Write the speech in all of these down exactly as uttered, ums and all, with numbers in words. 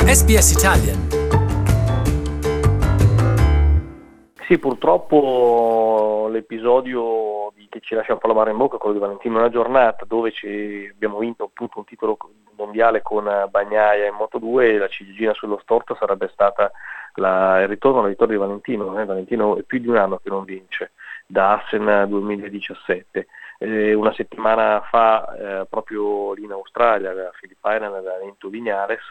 S B S Italian. Sì, purtroppo l'episodio di, che ci lascia un po' l'amaro in bocca è quello di Valentino, una giornata dove ci abbiamo vinto appunto un titolo mondiale con Bagnaia in Moto due e la ciliegina sullo storto sarebbe stata la, il ritorno alla vittoria di Valentino. Eh? Valentino è più di un anno che non vince, da Assen duemiladiciassette. Eh, una settimana fa, eh, proprio lì in Australia, a Phillip Island, aveva vinto Viñales,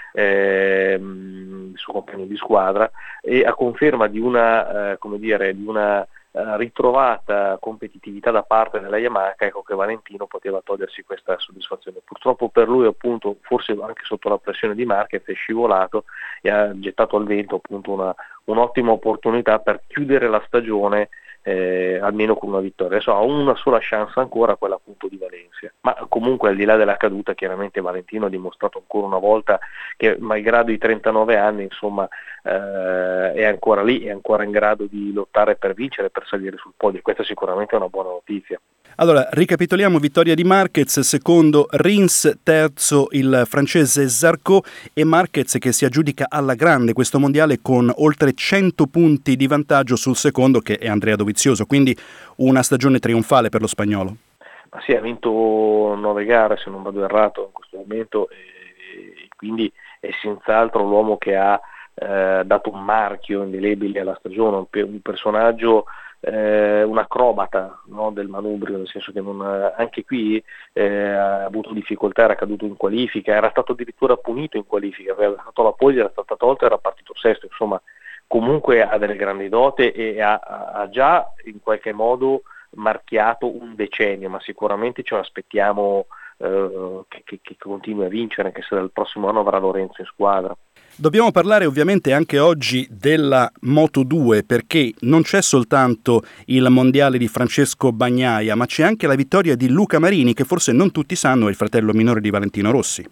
eh, il suo compagno di squadra, e a conferma di una, eh, come dire, di una uh, ritrovata competitività da parte della Yamaha, ecco che Valentino poteva togliersi questa soddisfazione. Purtroppo per lui, appunto, forse anche sotto la pressione di Marquez, è scivolato e ha gettato al vento appunto una, un'ottima opportunità per chiudere la stagione Eh, almeno con una vittoria. Adesso ha una sola chance ancora, quella appunto di Valencia, ma comunque al di là della caduta chiaramente Valentino ha dimostrato ancora una volta che malgrado i trentanove anni insomma eh, è ancora lì, è ancora in grado di lottare per vincere, per salire sul podio, e questa sicuramente è una buona notizia. Allora, ricapitoliamo: vittoria di Marquez, secondo Rins, terzo il francese Zarco, e Marquez che si aggiudica alla grande questo mondiale con oltre cento punti di vantaggio sul secondo, che è Andrea Dovizioso, quindi una stagione trionfale per lo spagnolo. Ma sì, ha vinto nove gare se non vado errato in questo momento, e quindi è senz'altro l'uomo che ha eh, dato un marchio indelebile alla stagione, un, un personaggio, Eh, un acrobata, no, del manubrio, nel senso che non, anche qui eh, ha avuto difficoltà, era caduto in qualifica, era stato addirittura punito in qualifica, aveva fatto la pole, era stata tolta, era partito sesto, insomma comunque ha delle grandi dote e ha, ha già in qualche modo marchiato un decennio, ma sicuramente ce lo aspettiamo eh, che, che, che continui a vincere, anche se dal prossimo anno avrà Lorenzo in squadra. Dobbiamo parlare ovviamente anche oggi della Moto due, perché non c'è soltanto il mondiale di Francesco Bagnaia, ma c'è anche la vittoria di Luca Marini, che forse non tutti sanno è il fratello minore di Valentino Rossi.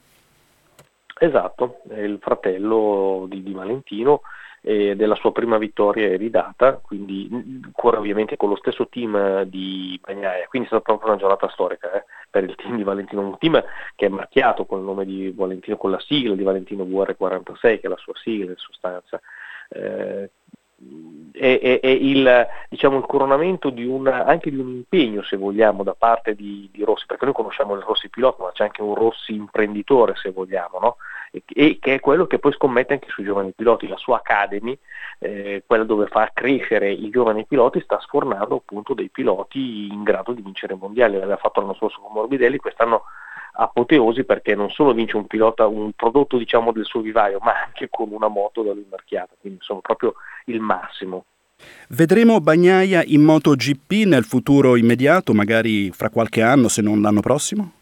Esatto, è il fratello di, di Valentino, e della sua prima vittoria eridata, quindi ancora ovviamente con lo stesso team di Bagnaia, quindi è stata proprio una giornata storica eh, per il team di Valentino, un team che è marchiato con il nome di Valentino, con la sigla di Valentino V R quarantasei, che è la sua sigla in sostanza. Eh, è, è, è il, diciamo, il coronamento di una, anche di un impegno, se vogliamo, da parte di, di Rossi, perché noi conosciamo il Rossi pilota, ma c'è anche un Rossi imprenditore, se vogliamo, no? E, e che è quello che poi scommette anche sui giovani piloti. La sua Academy, eh, quella dove fa crescere i giovani piloti, sta sfornando appunto dei piloti in grado di vincere i mondiali. L'aveva fatto l'anno scorso con Morbidelli, quest'anno apoteosi, perché non solo vince un pilota, un prodotto diciamo del suo vivaio, ma anche con una moto da lui marchiata, quindi sono proprio il massimo. Vedremo Bagnaia in MotoGP nel futuro immediato, magari fra qualche anno, se non l'anno prossimo?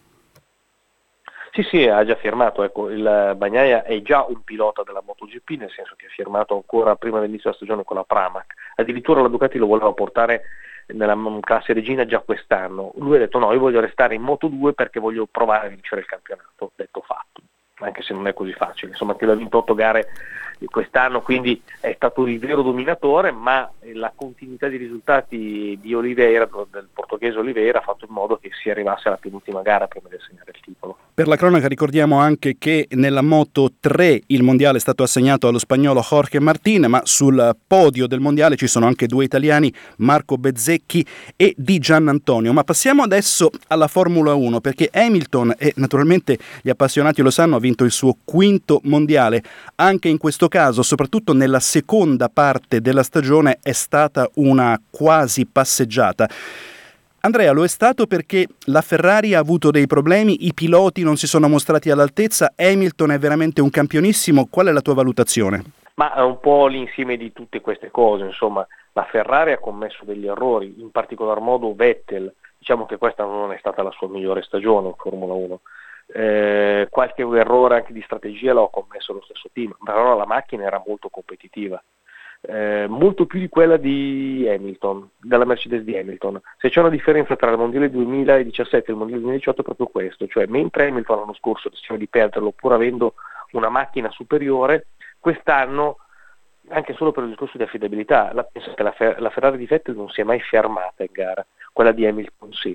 Sì, sì, ha già firmato, ecco, il Bagnaia è già un pilota della MotoGP, nel senso che ha firmato ancora prima dell'inizio della stagione con la Pramac, addirittura la Ducati lo voleva portare nella classe regina già quest'anno. Lui ha detto no, io voglio restare in Moto due perché voglio provare a vincere il campionato. Detto fatto, anche se non è così facile, insomma, che l'ha vinto otto gare quest'anno, quindi è stato il vero dominatore, ma la continuità di risultati di Oliveira, del portoghese Oliveira, ha fatto in modo che si arrivasse alla penultima gara prima di assegnare il titolo. Per la cronaca ricordiamo anche che nella Moto tre il mondiale è stato assegnato allo spagnolo Jorge Martín, ma sul podio del mondiale ci sono anche due italiani, Marco Bezzecchi e Di Giannantonio. Ma passiamo adesso alla Formula uno, perché Hamilton, e naturalmente gli appassionati lo sanno, ha vinto il suo quinto mondiale. Anche in questo caso, soprattutto nella seconda parte della stagione, è stata una quasi passeggiata. Andrea, lo è stato perché la Ferrari ha avuto dei problemi, i piloti non si sono mostrati all'altezza, Hamilton è veramente un campionissimo. Qual è la tua valutazione? Ma è un po' l'insieme di tutte queste cose, insomma, la Ferrari ha commesso degli errori, in particolar modo Vettel, diciamo che questa non è stata la sua migliore stagione in Formula uno. Eh, qualche errore anche di strategia l'ha commesso lo stesso team, però la macchina era molto competitiva. Eh, molto più di quella di Hamilton, della Mercedes di Hamilton. Se c'è una differenza tra il mondiale duemiladiciassette e il mondiale duemiladiciotto è proprio questo, cioè mentre Hamilton l'anno scorso rischiava di perderlo pur avendo una macchina superiore, quest'anno, anche solo per il discorso di affidabilità, la, penso che la, la Ferrari di Vettel non si è mai fermata in gara, quella di Hamilton sì.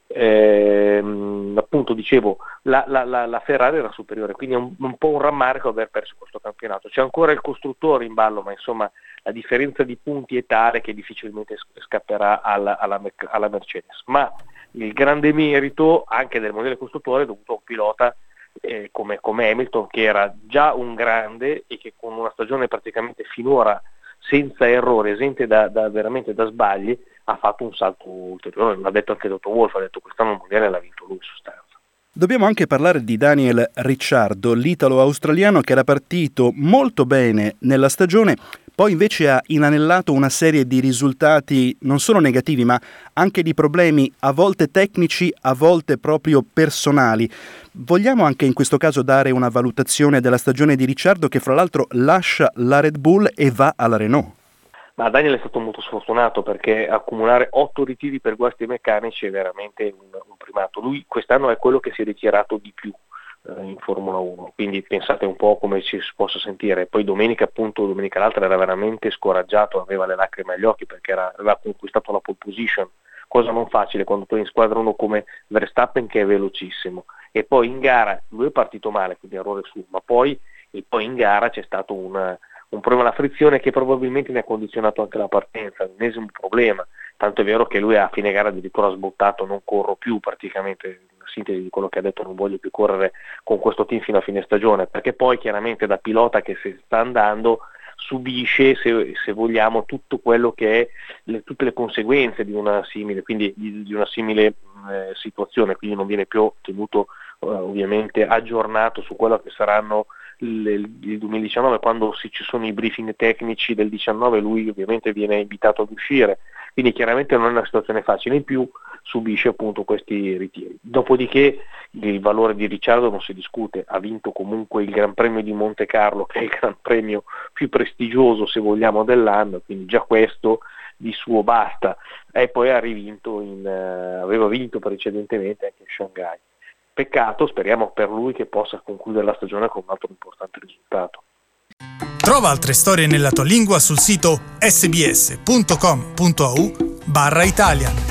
eh, appunto dicevo la, la, la, la Ferrari era superiore, quindi è un, un po' un rammarico aver perso questo campionato. C'è ancora il costruttore in ballo, ma insomma la differenza di punti è tale che difficilmente scapperà alla, alla, alla Mercedes, ma il grande merito anche del mondiale costruttore è dovuto a un pilota eh, come, come Hamilton, che era già un grande e che con una stagione praticamente finora senza errore, esente da, da veramente da sbagli, ha fatto un salto ulteriore. L'ha detto anche Toto Wolff, ha detto quest'anno il mondiale l'ha vinto lui in sostanza. Dobbiamo anche parlare di Daniel Ricciardo, l'italo-australiano che era partito molto bene nella stagione, poi invece ha inanellato una serie di risultati non solo negativi, ma anche di problemi a volte tecnici, a volte proprio personali. Vogliamo anche in questo caso dare una valutazione della stagione di Ricciardo, che fra l'altro lascia la Red Bull e va alla Renault? Ma Daniel è stato molto sfortunato, perché accumulare otto ritiri per guasti meccanici è veramente un, un primato. Lui quest'anno è quello che si è ritirato di più eh, in Formula uno, quindi pensate un po' come ci si possa sentire. Poi domenica appunto, domenica l'altra era veramente scoraggiato, aveva le lacrime agli occhi perché era, aveva conquistato la pole position, cosa non facile quando tu hai in squadra uno come Verstappen che è velocissimo, e poi in gara lui è partito male, quindi errore suo, ma poi, e poi in gara c'è stato un un problema alla frizione che probabilmente ne ha condizionato anche la partenza, l'ennesimo problema, tanto è vero che lui a fine gara addirittura ha sbottato, non corro più praticamente, una sintesi di quello che ha detto, non voglio più correre con questo team fino a fine stagione, perché poi chiaramente da pilota che si sta andando subisce, se, se vogliamo, tutto quello che è le, tutte le conseguenze di una simile, quindi di, di una simile eh, situazione, quindi non viene più tenuto eh, ovviamente aggiornato su quello che saranno il duemiladiciannove, quando si, ci sono i briefing tecnici del diciannove, lui ovviamente viene invitato ad uscire, quindi chiaramente non è una situazione facile, in più subisce appunto questi ritiri. Dopodiché il valore di Ricciardo non si discute, ha vinto comunque il Gran Premio di Monte Carlo, che è il Gran Premio più prestigioso se vogliamo dell'anno, quindi già questo di suo basta, e poi ha rivinto in, eh, aveva vinto precedentemente anche in Shanghai. Peccato, speriamo per lui che possa concludere la stagione con un altro importante risultato. Trova altre storie nella tua lingua sul sito sbs punto com punto a u barra Italian.